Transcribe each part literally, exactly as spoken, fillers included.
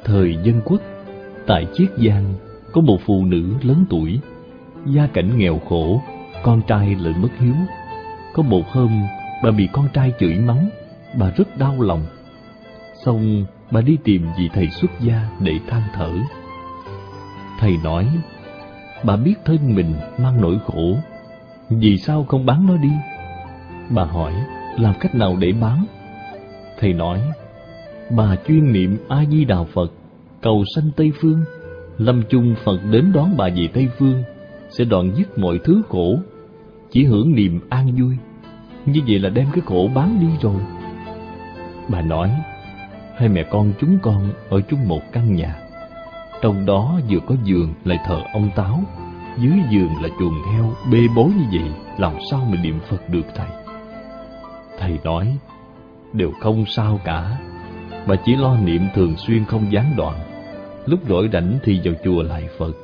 Thời Dân Quốc, tại Chiết Giang có một phụ nữ lớn tuổi, gia cảnh nghèo khổ, con trai lại bất hiếu. Có một hôm, bà bị con trai chửi mắng, bà rất đau lòng. Xong bà đi tìm vị thầy xuất gia để than thở. Thầy nói, bà biết thân mình mang nỗi khổ, vì sao không bán nó đi? Bà hỏi, làm cách nào để bán? Thầy nói, bà chuyên niệm A Di Đà Phật, cầu sanh Tây Phương, lâm chung Phật đến đón bà về Tây Phương, sẽ đoạn dứt mọi thứ khổ, chỉ hưởng niềm an vui. Như vậy là đem cái khổ bán đi rồi. Bà nói, hai mẹ con chúng con ở chung một căn nhà, trong đó vừa có giường lại thờ ông Táo, dưới giường là chuồng heo, bê bối như vậy, làm sao mà niệm Phật được thầy? Thầy nói, đều không sao cả, bà chỉ lo niệm thường xuyên không gián đoạn, lúc rỗi rảnh thì vào chùa lại Phật.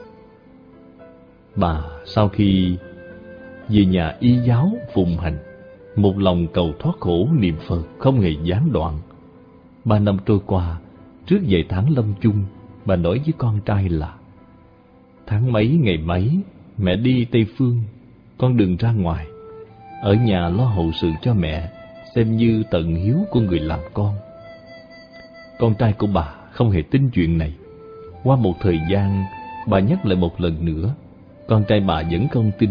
Bà sau khi về nhà y giáo phụng hành, một lòng cầu thoát khổ niệm Phật không hề gián đoạn. Ba năm trôi qua, trước vài tháng lâm chung, bà nói với con trai là, tháng mấy ngày mấy mẹ đi Tây Phương, con đừng ra ngoài, ở nhà lo hậu sự cho mẹ, xem như tận hiếu của người làm con. Con trai của bà không hề tin chuyện này. Qua một thời gian, bà nhắc lại một lần nữa, con trai bà vẫn không tin.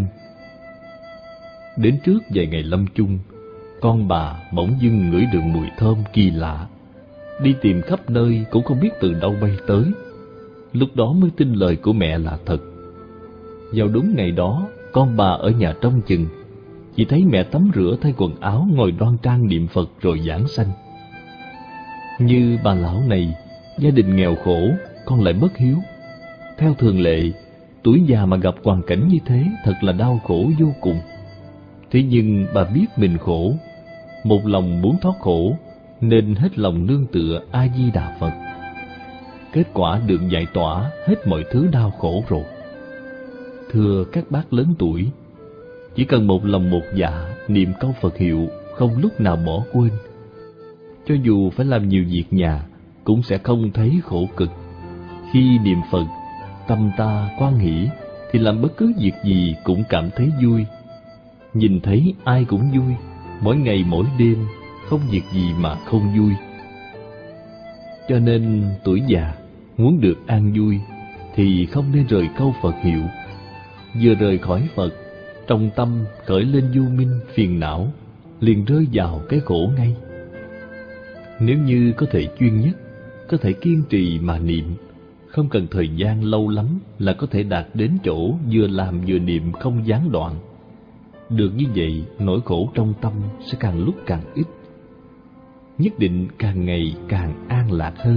Đến trước vài ngày lâm chung, con bà bỗng dưng ngửi được mùi thơm kỳ lạ, đi tìm khắp nơi cũng không biết từ đâu bay tới. Lúc đó mới tin lời của mẹ là thật. Vào đúng ngày đó, con bà ở nhà trông chừng, chỉ thấy mẹ tắm rửa thay quần áo ngồi đoan trang niệm Phật rồi giảng sanh. Như bà lão này, gia đình nghèo khổ, con lại bất hiếu. Theo thường lệ, tuổi già mà gặp hoàn cảnh như thế thật là đau khổ vô cùng. Thế nhưng bà biết mình khổ, một lòng muốn thoát khổ, nên hết lòng nương tựa A Di Đà Phật. Kết quả được giải tỏa hết mọi thứ đau khổ rồi. Thưa các bác lớn tuổi, chỉ cần một lòng một dạ niệm câu Phật hiệu, không lúc nào bỏ quên, cho dù phải làm nhiều việc nhà cũng sẽ không thấy khổ cực. Khi niệm Phật, tâm ta hoan hỷ thì làm bất cứ việc gì cũng cảm thấy vui. Nhìn thấy ai cũng vui, mỗi ngày mỗi đêm không việc gì mà không vui. Cho nên tuổi già muốn được an vui thì không nên rời câu Phật hiệu. Vừa rời khỏi Phật, trong tâm khởi lên vô minh phiền não, liền rơi vào cái khổ ngay. Nếu như có thể chuyên nhất, có thể kiên trì mà niệm, không cần thời gian lâu lắm là có thể đạt đến chỗ vừa làm vừa niệm không gián đoạn. Được như vậy, nỗi khổ trong tâm sẽ càng lúc càng ít, nhất định càng ngày càng an lạc hơn.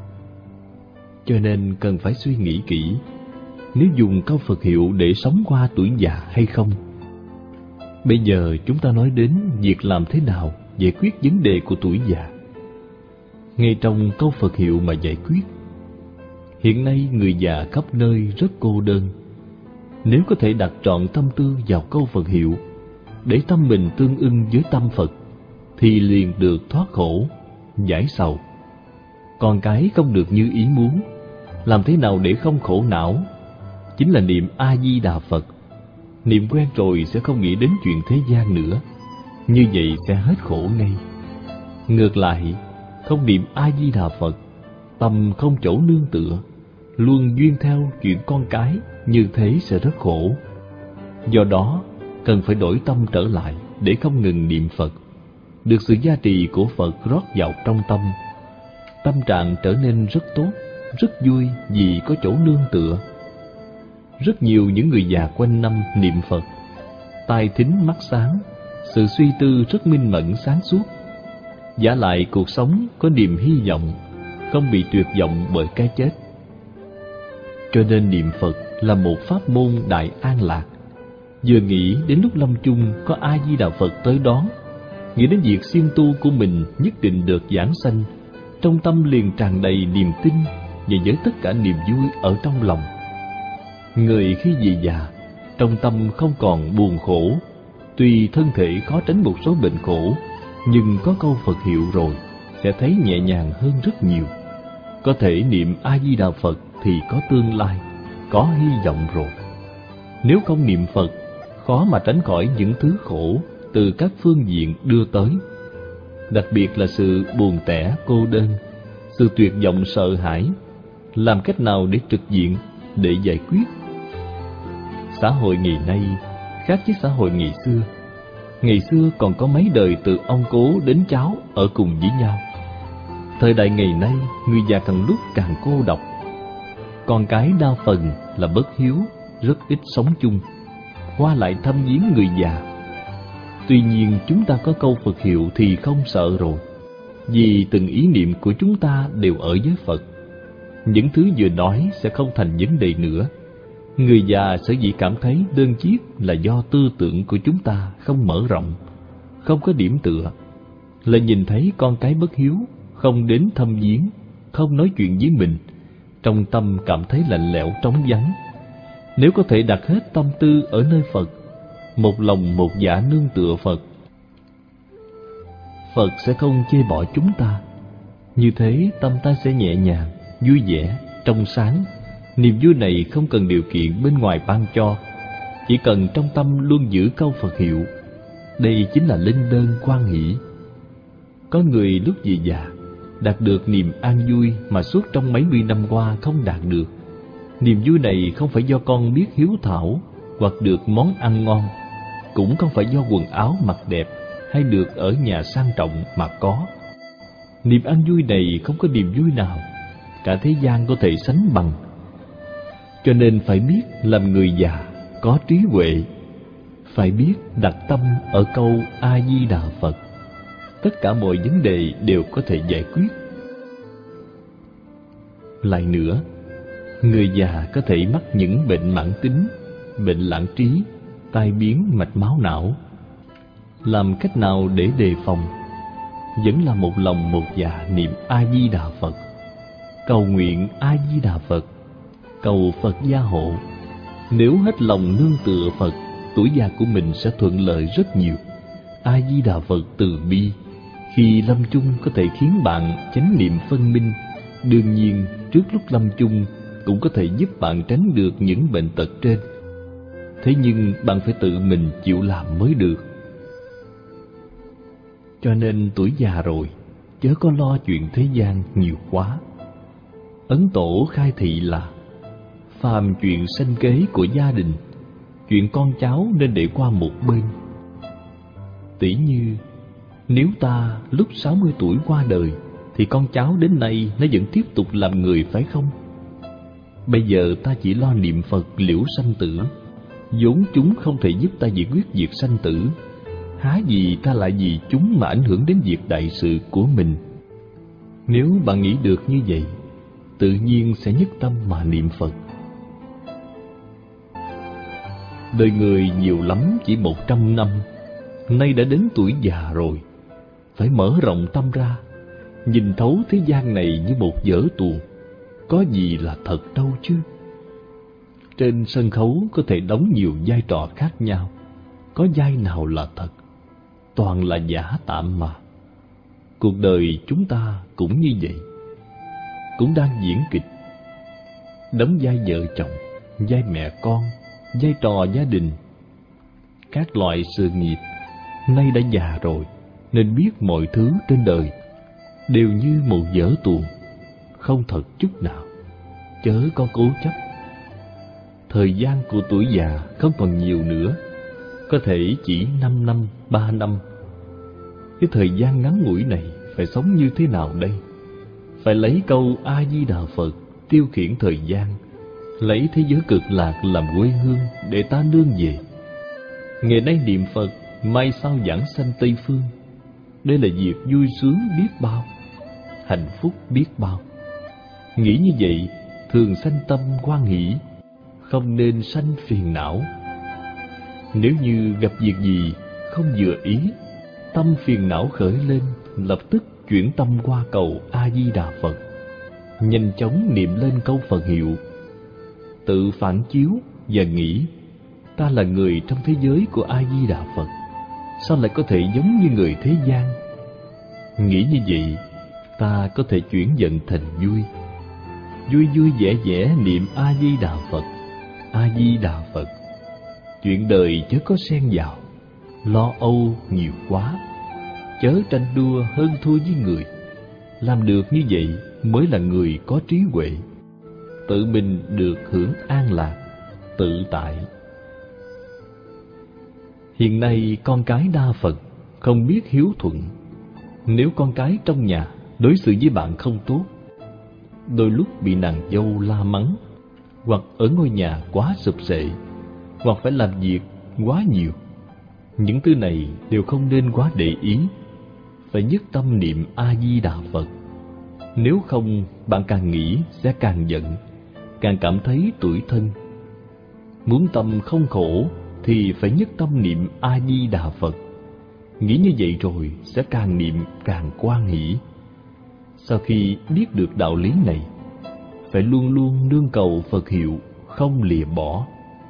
Cho nên cần phải suy nghĩ kỹ, nếu dùng câu Phật hiệu để sống qua tuổi già hay không. Bây giờ chúng ta nói đến việc làm thế nào giải quyết vấn đề của tuổi già. Ngay trong câu Phật hiệu mà giải quyết. Hiện nay người già khắp nơi rất cô đơn. Nếu có thể đặt trọn tâm tư vào câu Phật hiệu, để tâm mình tương ưng với tâm Phật, thì liền được thoát khổ, giải sầu. Còn cái không được như ý muốn, làm thế nào để không khổ não? Chính là niệm A Di Đà Phật. Niệm quen rồi sẽ không nghĩ đến chuyện thế gian nữa, như vậy sẽ hết khổ ngay. Ngược lại, không niệm A Di Đà Phật, tâm không chỗ nương tựa, luôn duyên theo chuyện con cái, như thế sẽ rất khổ. Do đó, cần phải đổi tâm trở lại để không ngừng niệm Phật. Được sự gia trì của Phật rót vào trong tâm, tâm trạng trở nên rất tốt, rất vui vì có chỗ nương tựa. Rất nhiều những người già quanh năm niệm Phật, tai thính mắt sáng, sự suy tư rất minh mẫn sáng suốt. Vả lại cuộc sống có niềm hy vọng, không bị tuyệt vọng bởi cái chết. Cho nên niệm Phật là một pháp môn đại an lạc. Vừa nghĩ đến lúc lâm chung có A Di Đà Phật tới đón, nghĩ đến việc siêng tu của mình nhất định được giảng sanh, trong tâm liền tràn đầy niềm tin và với tất cả niềm vui ở trong lòng. Người khi về già, trong tâm không còn buồn khổ, tuy thân thể khó tránh một số bệnh khổ, nhưng có câu Phật hiệu rồi sẽ thấy nhẹ nhàng hơn rất nhiều. Có thể niệm A-di-đà Phật thì có tương lai, có hy vọng rồi. Nếu không niệm Phật, khó mà tránh khỏi những thứ khổ từ các phương diện đưa tới. Đặc biệt là sự buồn tẻ, cô đơn, sự tuyệt vọng sợ hãi. Làm cách nào để trực diện, để giải quyết? Xã hội ngày nay khác với xã hội ngày xưa. Ngày xưa còn có mấy đời từ ông cố đến cháu ở cùng với nhau. Thời đại ngày nay, người già càng lúc càng cô độc. Con cái đa phần là bất hiếu, rất ít sống chung, qua lại thăm viếng người già. Tuy nhiên chúng ta có câu Phật hiệu thì không sợ rồi, vì từng ý niệm của chúng ta đều ở với Phật. Những thứ vừa nói sẽ không thành vấn đề nữa. Người già sở dĩ cảm thấy đơn chiếc là do tư tưởng của chúng ta không mở rộng, không có điểm tựa, là nhìn thấy con cái bất hiếu, không đến thăm viếng, không nói chuyện với mình, trong tâm cảm thấy lạnh lẽo trống vắng. Nếu có thể đặt hết tâm tư ở nơi Phật, một lòng một dạ nương tựa Phật, Phật sẽ không chê bỏ chúng ta. Như thế tâm ta sẽ nhẹ nhàng, vui vẻ, trong sáng. Niềm vui này không cần điều kiện bên ngoài ban cho, chỉ cần trong tâm luôn giữ câu Phật hiệu. Đây chính là linh đơn hoan hỷ. Có người lúc về già đạt được niềm an vui mà suốt trong mấy mươi năm qua không đạt được. Niềm vui này không phải do con biết hiếu thảo hoặc được món ăn ngon, cũng không phải do quần áo mặc đẹp hay được ở nhà sang trọng mà có. Niềm an vui này không có niềm vui nào cả thế gian có thể sánh bằng. Cho nên phải biết làm người già có trí huệ, phải biết đặt tâm ở câu A-di-đà Phật. Tất cả mọi vấn đề đều có thể giải quyết. Lại nữa, người già có thể mắc những bệnh mãn tính, bệnh lãng trí, tai biến mạch máu não. Làm cách nào để đề phòng? Vẫn là một lòng một dạ niệm A-di-đà Phật, cầu nguyện A-di-đà Phật, cầu Phật gia hộ. Nếu hết lòng nương tựa Phật, tuổi già của mình sẽ thuận lợi rất nhiều. A-di-đà Phật từ bi, khi lâm chung có thể khiến bạn chánh niệm phân minh. Đương nhiên, trước lúc lâm chung cũng có thể giúp bạn tránh được những bệnh tật trên. Thế nhưng bạn phải tự mình chịu làm mới được. Cho nên tuổi già rồi, chớ có lo chuyện thế gian nhiều quá. Ấn Tổ khai thị là phàm chuyện sanh kế của gia đình, chuyện con cháu nên để qua một bên. Tỉ như nếu ta lúc sáu mươi tuổi qua đời, thì con cháu đến nay nó vẫn tiếp tục làm người phải không? Bây giờ ta chỉ lo niệm Phật liễu sanh tử, vốn chúng không thể giúp ta giải quyết việc sanh tử. Há gì ta lại vì chúng mà ảnh hưởng đến việc đại sự của mình. Nếu bạn nghĩ được như vậy, tự nhiên sẽ nhất tâm mà niệm Phật. Đời người nhiều lắm chỉ một trăm năm, nay đã đến tuổi già rồi, phải mở rộng tâm ra, nhìn thấu thế gian này như một vở tuồng. Có gì là thật đâu chứ. Trên sân khấu có thể đóng nhiều vai trò khác nhau, có vai nào là thật? Toàn là giả tạm mà. Cuộc đời chúng ta cũng như vậy, cũng đang diễn kịch, đóng vai vợ chồng, vai mẹ con, vai trò gia đình, các loại sự nghiệp. Nay đã già rồi, nên biết mọi thứ trên đời đều như một vở tuồng, không thật chút nào. Chớ có cố chấp. Thời gian của tuổi già không còn nhiều nữa, có thể chỉ năm năm, ba năm. Cái thời gian ngắn ngủi này phải sống như thế nào đây? Phải lấy câu A-di-đà Phật tiêu khiển thời gian, lấy thế giới cực lạc làm quê hương để ta nương về. Ngày nay niệm Phật, mai sau giảng sanh Tây Phương. Đây là việc vui sướng biết bao, hạnh phúc biết bao. Nghĩ như vậy, thường sanh tâm hoan hỷ, không nên sanh phiền não. Nếu như gặp việc gì không vừa ý, tâm phiền não khởi lên, lập tức chuyển tâm qua cầu A-di-đà Phật, nhanh chóng niệm lên câu Phật hiệu. Tự phản chiếu và nghĩ, ta là người trong thế giới của A-di-đà Phật, sao lại có thể giống như người thế gian? Nghĩ như vậy, ta có thể chuyển giận thành vui, vui vui vẻ vẻ niệm A Di Đà Phật, A Di Đà Phật. Chuyện đời chớ có xen vào, lo âu nhiều quá, chớ tranh đua hơn thua với người. Làm được như vậy mới là người có trí huệ, tự mình được hưởng an lạc, tự tại. Hiện nay con cái đa phần không biết hiếu thuận. Nếu con cái trong nhà đối xử với bạn không tốt, đôi lúc bị nàng dâu la mắng, hoặc ở ngôi nhà quá sụp sệ, hoặc phải làm việc quá nhiều. Những thứ này đều không nên quá để ý, phải nhất tâm niệm A Di Đà Phật. Nếu không, bạn càng nghĩ sẽ càng giận, càng cảm thấy tủi thân. Muốn tâm không khổ thì phải nhất tâm niệm A Di Đà Phật. Nghĩ như vậy rồi sẽ càng niệm càng hoan hỷ. Sau khi biết được đạo lý này, phải luôn luôn nương cầu Phật hiệu, không lìa bỏ.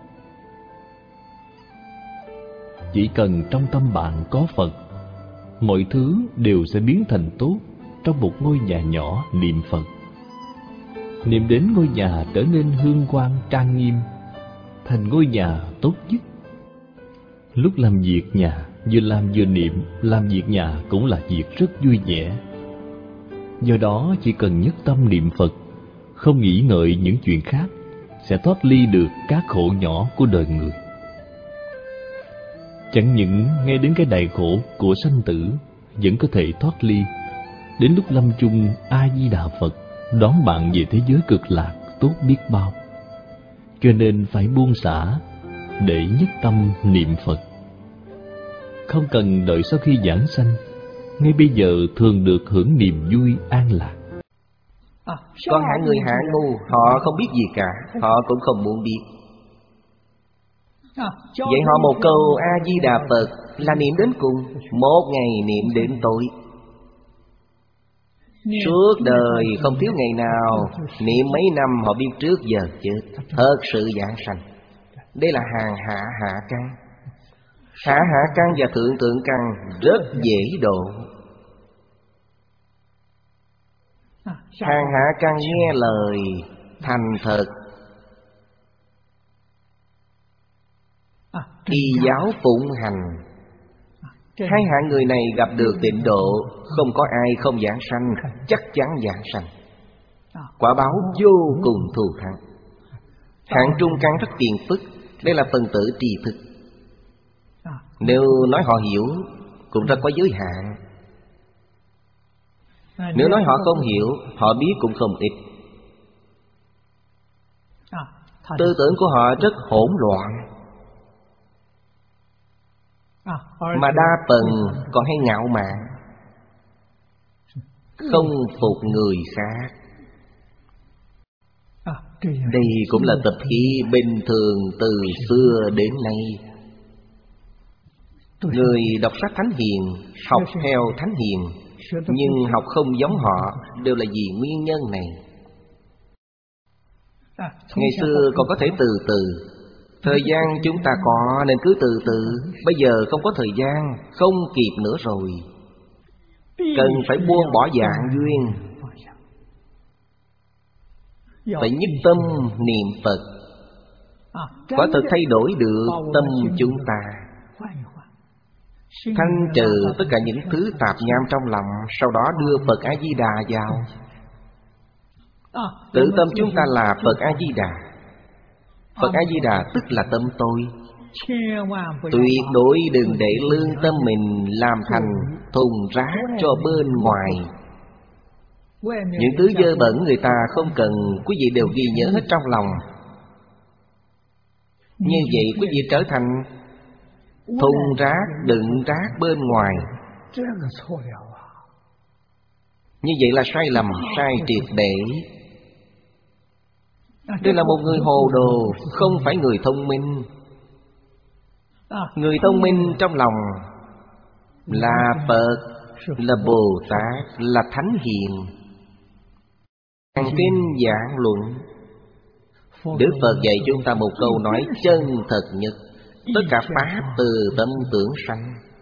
Chỉ cần trong tâm bạn có Phật, mọi thứ đều sẽ biến thành tốt. Trong một ngôi nhà nhỏ niệm Phật, niệm đến ngôi nhà trở nên hương quang trang nghiêm, thành ngôi nhà tốt nhất. Lúc làm việc nhà, vừa làm vừa niệm, làm việc nhà cũng là việc rất vui vẻ. Do đó chỉ cần nhất tâm niệm Phật, không nghĩ ngợi những chuyện khác, sẽ thoát ly được các khổ nhỏ của đời người. Chẳng những nghe đến cái đại khổ của sanh tử, vẫn có thể thoát ly. Đến lúc lâm chung, A Di Đà Phật đón bạn về thế giới cực lạc tốt biết bao. Cho nên phải buông xả để nhất tâm niệm Phật. Không cần đợi sau khi giảng sanh, ngay bây giờ thường được hưởng niềm vui an lạc. Còn hạng người hạ ngu, họ không biết gì cả, họ cũng không muốn biết. Vậy họ một câu A Di Đà Phật là niệm đến cùng, một ngày niệm đến tối. Suốt đời không thiếu ngày nào niệm mấy năm họ biết trước giờ chết, thật sự giảng sanh. Đây là hàng hạ hạ căn. Hạ hạ căn và thượng thượng căn rất dễ độ. Hàng hạ căn nghe lời thành thật, y giáo phụng hành. Hai hạng người này gặp được tịnh độ, không có ai không giảng sanh, chắc chắn giảng sanh. Quả báo vô cùng thù thắng. Hạng trung căn rất phiền phức, đây là phần tử tri thức. Nếu nói họ hiểu, cũng rất có giới hạn. Nếu nói họ không hiểu, họ biết cũng không ít. Tư tưởng của họ rất hỗn loạn, mà đa phần còn hay ngạo mạn, không phục người khác. Đây cũng là tập khí bình thường từ xưa đến nay. Người đọc sách Thánh Hiền, học theo Thánh Hiền, nhưng học không giống họ, đều là vì nguyên nhân này. Ngày xưa còn có thể từ từ, thời gian chúng ta có nên cứ từ từ. Bây giờ không có thời gian, không kịp nữa rồi. Cần phải buông bỏ dạng duyên, phải nhất tâm niệm Phật. Quả thực thay đổi được tâm chúng ta, thanh trừ tất cả những thứ tạp nham trong lòng, sau đó đưa Phật A-di-đà vào. Tự tâm chúng ta là Phật A-di-đà. Phật A-di-đà tức là tâm tôi. Tuyệt đối đừng để lương tâm mình làm thành thùng rác cho bên ngoài. Những thứ dơ bẩn người ta không cần, quý vị đều ghi nhớ hết trong lòng. Như vậy quý vị trở thành thùng rác đựng rác bên ngoài. Như vậy là sai lầm, sai triệt để. Đây là một người hồ đồ, không phải người thông minh. Người thông minh trong lòng là Phật, là Bồ Tát, là Thánh Hiền. Hàng kinh giảng luận, Đức Phật dạy chúng ta một câu nói chân thật nhất: tất cả pháp từ tâm tưởng sanh.